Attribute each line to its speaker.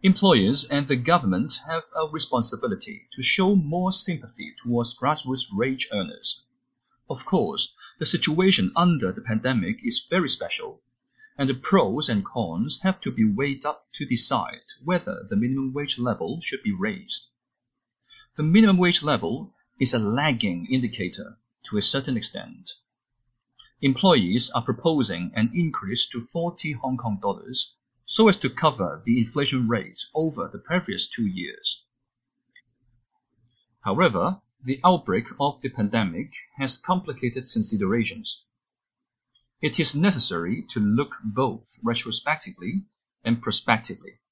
Speaker 1: Employers and the government have a responsibility to show more sympathy towards grassroots wage earners. Of course, the situation under the pandemic is very special, and the pros and cons have to be weighed up to decide whether the minimum wage level should be raised. The minimum wage level is a lagging indicator to a certain extent. Employees are proposing an increase to 40 Hong Kong dollars so as to cover the inflation rate over the previous 2 years. However, the outbreak of the pandemic has complicated considerations. It is necessary to look both retrospectively and prospectively.